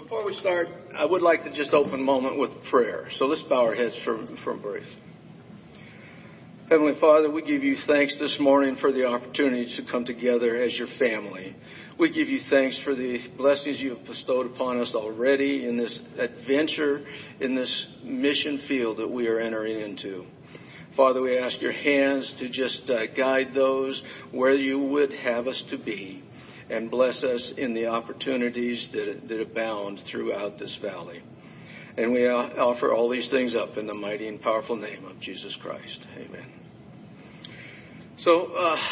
Before we start, I would like to just open a moment with prayer. So let's bow our heads for a brief. Heavenly Father, we give you thanks this morning for the opportunity to come together as your family. We give you thanks for the blessings you have bestowed upon us already in this adventure, in this mission field that we are entering into. Father, we ask your hands to just guide those where you would have us to be, and bless us in the opportunities that abound throughout this valley. And we offer all these things up in the mighty and powerful name of Jesus Christ. Amen. So,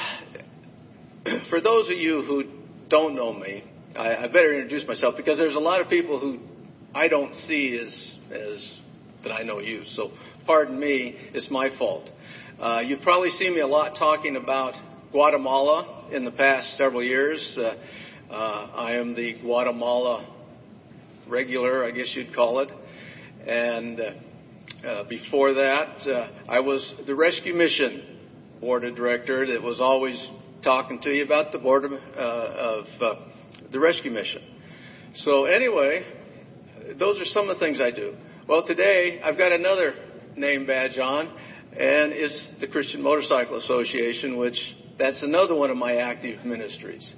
for those of you who don't know me, I better introduce myself, because there's a lot of people who I don't see as that I know you. So, pardon me, it's my fault. You've probably seen me a lot talking about Guatemala in the past several years. I am the Guatemala regular, I guess you'd call it. And before that, I was the Rescue Mission Board of Director that was always talking to you about the board of the Rescue Mission. So anyway, those are some of the things I do. Well, today I've got another name badge on, and it's the Christian Motorcycle Association, which that's another one of my active ministries.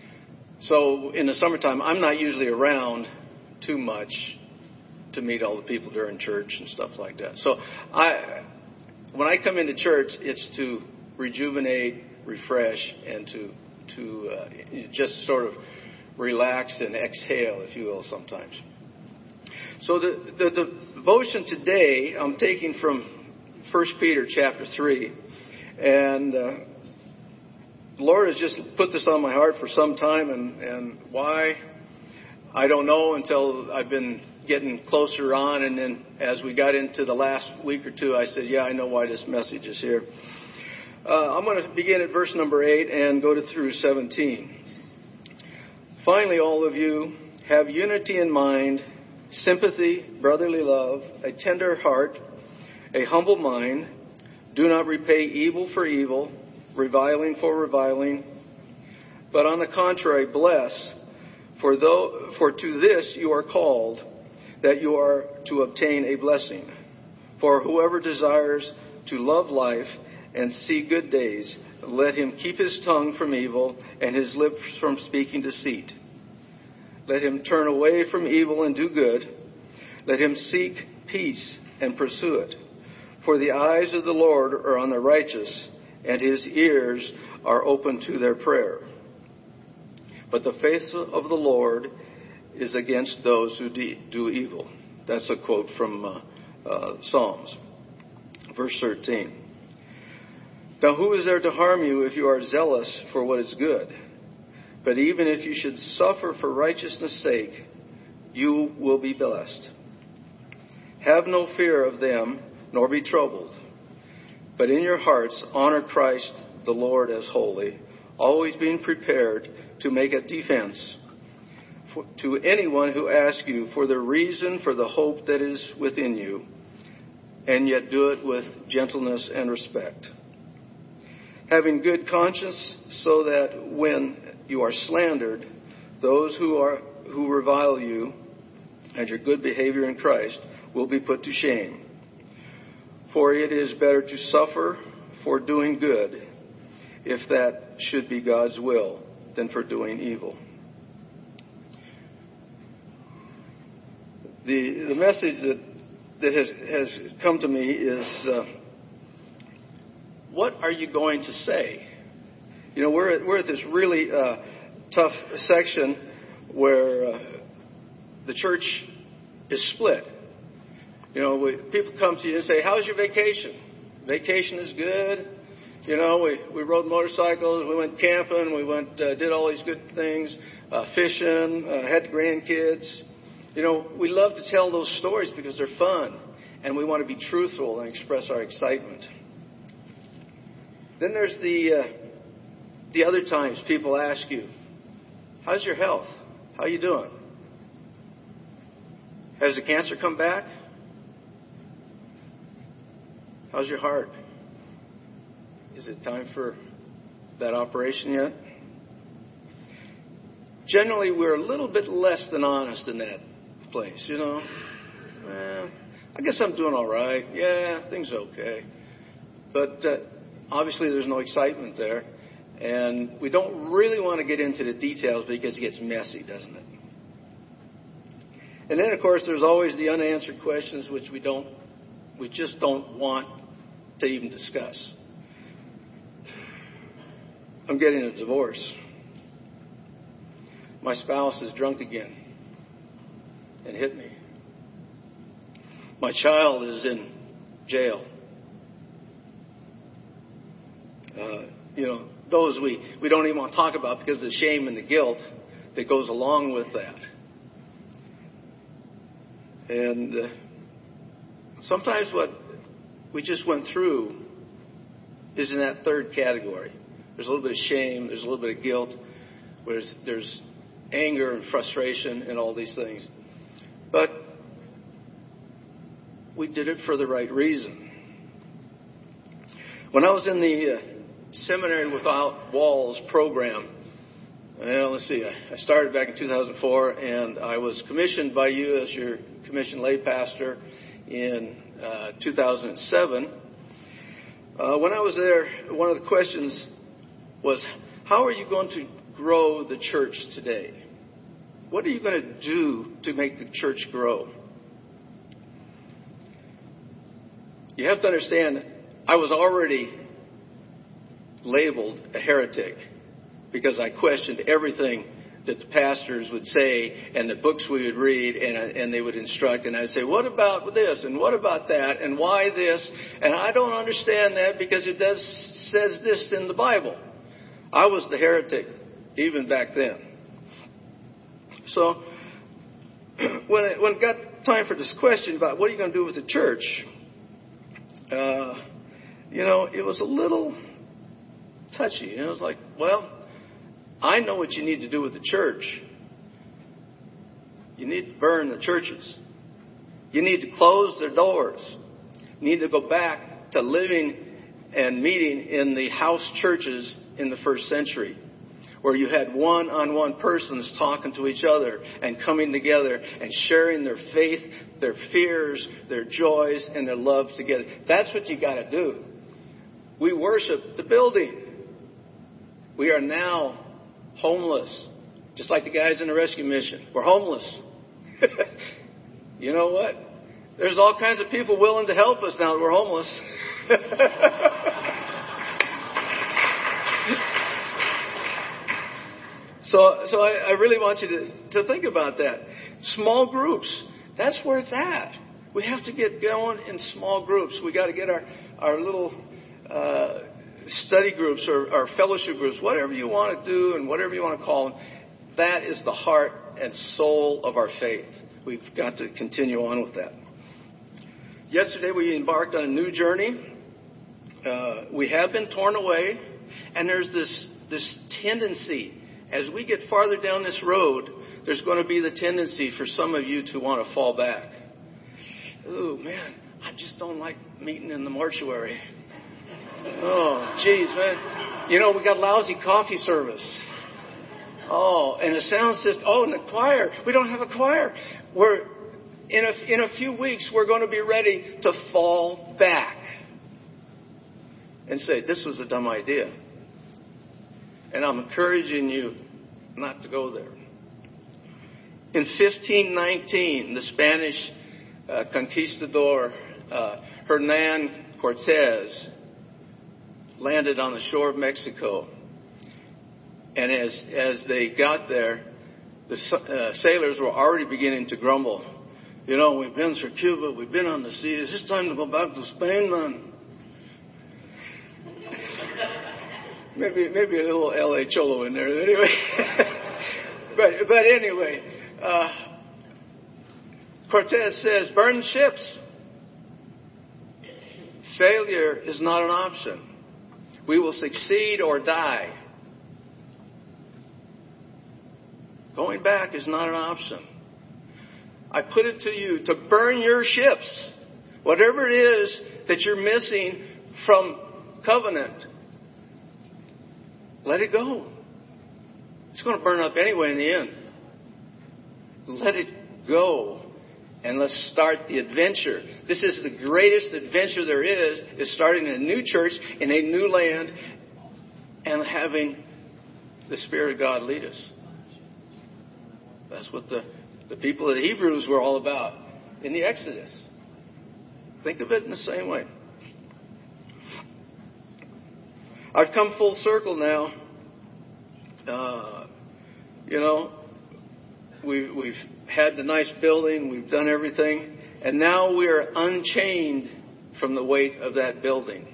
So in the summertime, I'm not usually around too much to meet all the people during church and stuff like that. So when I come into church, it's to rejuvenate, refresh, and to just sort of relax and exhale, if you will, sometimes. So the devotion today I'm taking from 1 Peter chapter 3, and the Lord has just put this on my heart for some time, and why, I don't know until I've been getting closer on, and then as we got into the last week or two, I said, yeah, I know why this message is here. I'm going to begin at verse number 8 and go through 17. Finally, all of you, have unity in mind, sympathy, brotherly love, a tender heart, a humble mind. Do not repay evil for evil, reviling for reviling, but on the contrary, bless. For to this you are called, that you are to obtain a blessing. For whoever desires to love life and see good days, let him keep his tongue from evil and his lips from speaking deceit. Let him turn away from evil and do good. Let him seek peace and pursue it. For the eyes of the Lord are on the righteous, and his ears are open to their prayer. But the face of the Lord is against those who do evil. That's a quote from Psalms. Verse 13. Now who is there to harm you if you are zealous for what is good? But even if you should suffer for righteousness' sake, you will be blessed. Have no fear of them, nor be troubled. But in your hearts honor Christ the Lord as holy, always being prepared to make a defense to anyone who asks you for the reason for the hope that is within you, and yet do it with gentleness and respect. Having good conscience, so that when you are slandered, those who revile you and your good behavior in Christ will be put to shame. For it is better to suffer for doing good, if that should be God's will, than for doing evil. The message that has come to me is, what are you going to say? You know, we're at this really tough section where the church is split. You know, people come to you and say, how's your vacation? Vacation is good. You know, we rode motorcycles, we went camping, we went did all these good things, fishing, had grandkids. You know, we love to tell those stories because they're fun, and we want to be truthful and express our excitement. Then there's the other times people ask you, how's your health? How you doing? Has the cancer come back? How's your heart? Is it time for that operation yet? Generally, we're a little bit less than honest in place, I guess I'm doing all right. Yeah, things are okay. But obviously there's no excitement there. And we don't really want to get into the details because it gets messy, doesn't it? And then, of course, there's always the unanswered questions which we just don't want to even discuss. I'm getting a divorce. My spouse is drunk again and hit me. My child is in jail. Those we don't even want to talk about because of the shame and the guilt that goes along with that. And sometimes what we just went through is in that third category. There's a little bit of shame, there's a little bit of guilt, there's anger and frustration and all these things. But we did it for the right reason. When I was in the Seminary Without Walls program, I started back in 2004, and I was commissioned by you as your commissioned lay pastor in 2007. When I was there, one of the questions was, how are you going to grow the church today? What are you going to do to make the church grow? You have to understand, I was already labeled a heretic because I questioned everything that the pastors would say and the books we would read and they would instruct. And I'd say, what about this? And what about that? And why this? And I don't understand that because it says this in the Bible. I was the heretic even back then. So when it got time for this question about what are you going to do with the church, it was a little touchy. It was like, well, I know what you need to do with the church. You need to burn the churches. You need to close their doors. You need to go back to living and meeting in the house churches in the first century, where you had one-on-one persons talking to each other and coming together and sharing their faith, their fears, their joys, and their love together. That's what you got to do. We worship the building. We are now homeless, just like the guys in the rescue mission. We're homeless. You know what? There's all kinds of people willing to help us now that we're homeless. So I really want you to think about that. Small groups, that's where it's at. We have to get going in small groups. We got to get our little study groups or our fellowship groups, whatever you want to do and whatever you want to call them. That is the heart and soul of our faith. We've got to continue on with that. Yesterday we embarked on a new journey. We have been torn away, and there's this tendency. As we get farther down this road, there's going to be the tendency for some of you to want to fall back. Oh, man, I just don't like meeting in the mortuary. Oh, geez, man. We got lousy coffee service. Oh, and the sound system. Oh, and the choir. We don't have a choir. In a few weeks, we're going to be ready to fall back and say, this was a dumb idea. And I'm encouraging you not to go there. In 1519, the Spanish conquistador Hernan Cortez landed on the shore of Mexico. And as they got there, the sailors were already beginning to grumble. We've been through Cuba, we've been on the sea. Is this time to go back to Spain, man? Maybe a little L.A. Cholo in there. Anyway, but anyway, Cortez says, burn ships. Failure is not an option. We will succeed or die. Going back is not an option. I put it to you to burn your ships. Whatever it is that you're missing from covenant, let it go. It's going to burn up anyway in the end. Let it go. And let's start the adventure. This is the greatest adventure there is starting a new church in a new land and having the Spirit of God lead us. That's what the people of the Hebrews were all about in the Exodus. Think of it in the same way. I've come full circle now. We've had the nice building, we've done everything, and now we are unchained from the weight of that building.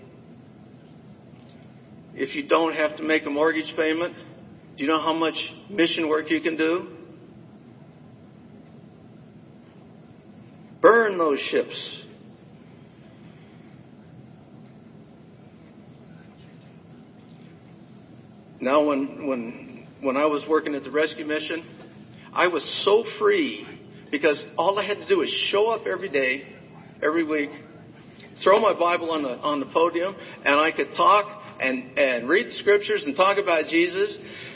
If you don't have to make a mortgage payment, do you know how much mission work you can do? Burn those ships. Now, when I was working at the rescue mission, I was so free because all I had to do was show up every day, every week, throw my Bible on the podium, and I could talk and read the scriptures and talk about Jesus.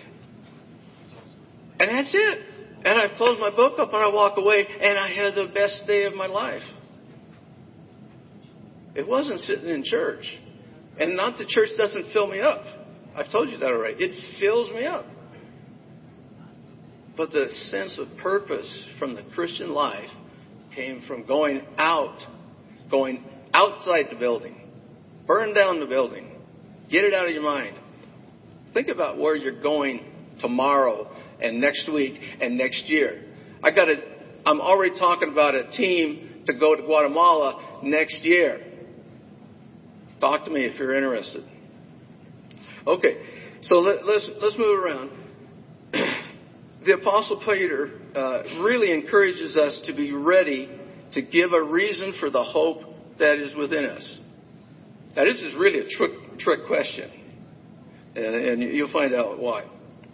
And that's it. And I close my book up and I walk away, and I had the best day of my life. It wasn't sitting in church. And not the church doesn't fill me up. I've told you that already. It fills me up. But the sense of purpose from the Christian life came from going outside the building. Burn down the building. Get it out of your mind. Think about where you're going tomorrow and next week and next year. I'm already talking about a team to go to Guatemala next year. Talk to me if you're interested. Okay, so let's move around. The Apostle Peter really encourages us to be ready to give a reason for the hope that is within us. Now, this is really a trick question, and you'll find out why.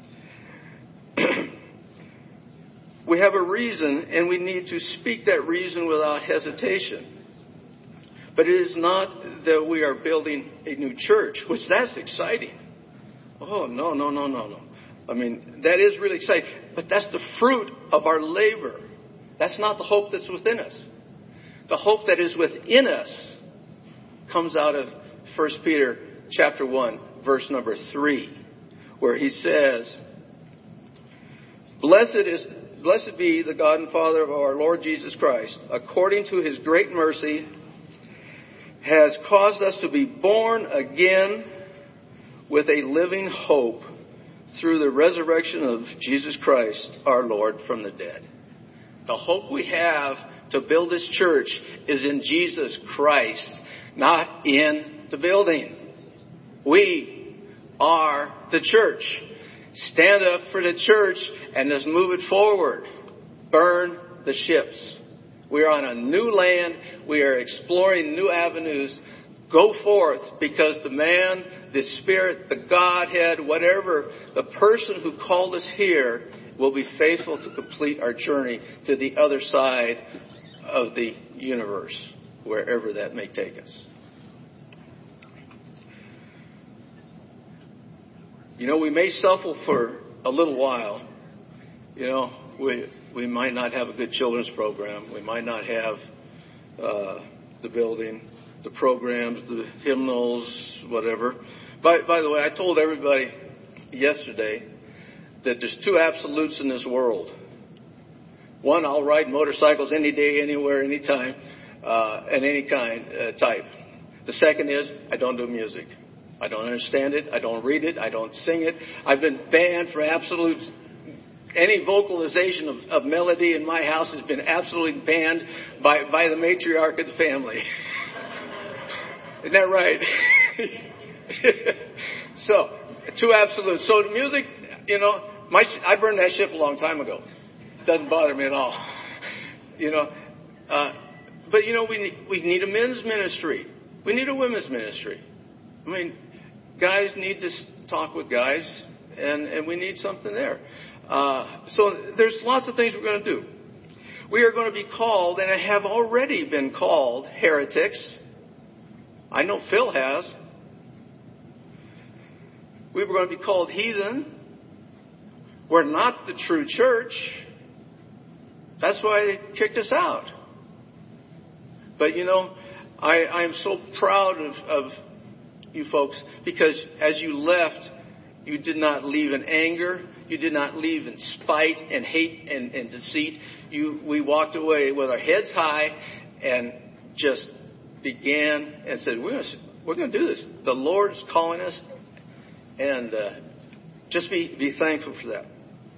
We have a reason, and we need to speak that reason without hesitation. But it is not that we are building a new church, which that's exciting. Oh, no. I mean, that is really exciting. But that's the fruit of our labor. That's not the hope that's within us. The hope that is within us comes out of 1 Peter chapter 1, verse number 3, where he says, Blessed be the God and Father of our Lord Jesus Christ, according to his great mercy, has caused us to be born again with a living hope through the resurrection of Jesus Christ, our Lord, from the dead. The hope we have to build this church is in Jesus Christ, not in the building. We are the church. Stand up for the church and let's move it forward. Burn the ships. We are on a new land. We are exploring new avenues. Go forth, because the man, the Spirit, the Godhead, whatever, the person who called us here will be faithful to complete our journey to the other side of the universe, wherever that may take us. We may suffer for a little while. We might not have a good children's program. We might not have the building, the programs, the hymnals, whatever. By the way, I told everybody yesterday that there's two absolutes in this world. One, I'll ride motorcycles any day, anywhere, anytime, and any kind, type. The second is, I don't do music. I don't understand it. I don't read it. I don't sing it. I've been banned from absolutes. Any vocalization of melody in my house has been absolutely banned by the matriarch of the family. Isn't that right? So, two absolutes. So the music, I burned that ship a long time ago. It doesn't bother me at all. But we need a men's ministry. We need a women's ministry. I mean, guys need to talk with guys, and we need something there. So there's lots of things we're going to do. We are going to be called, and have already been called, heretics. I know Phil has. We were going to be called heathen. We're not the true church. That's why they kicked us out. But I am so proud of you folks, because as you left, you did not leave in anger. You did not leave in spite and hate and deceit. We walked away with our heads high and just began and said, we're going to do this. The Lord's calling us, and just be thankful for that.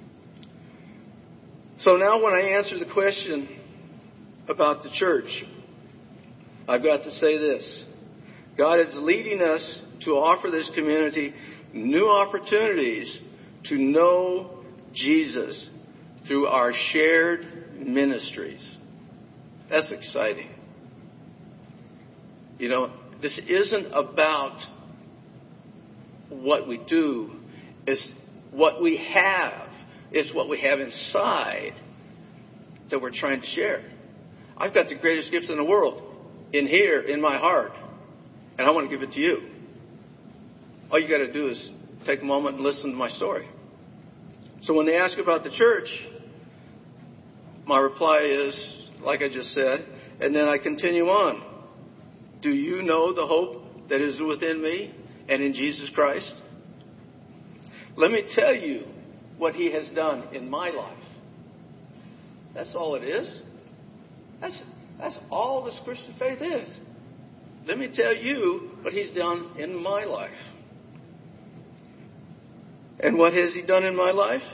So now when I answer the question about the church, I've got to say this. God is leading us to offer this community new opportunities to know Jesus through our shared ministries. That's exciting. This isn't about what we do. It's what we have. It's what we have inside that we're trying to share. I've got the greatest gift in the world in here, in my heart, and I want to give it to you. All you got to do is take a moment and listen to my story. So when they ask about the church, my reply is, like I just said, and then I continue on. Do you know the hope that is within me and in Jesus Christ? Let me tell you what He has done in my life. That's all it is. That's all this Christian faith is. Let me tell you what He's done in my life. And what has He done in my life?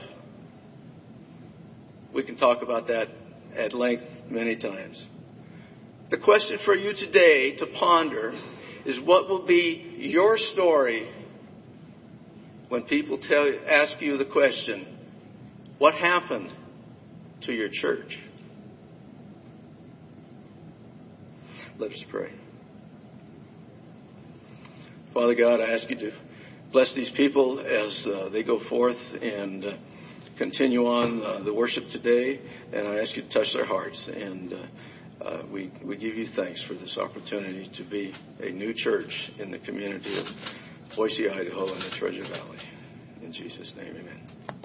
We can talk about that at length many times. The question for you today to ponder is, what will be your story when people ask you the question, what happened to your church? Let us pray. Father God, I ask you to bless these people as they go forth and continue on the worship today. And I ask you to touch their hearts. And we give you thanks for this opportunity to be a new church in the community of Boise, Idaho, and the Treasure Valley. In Jesus' name, amen.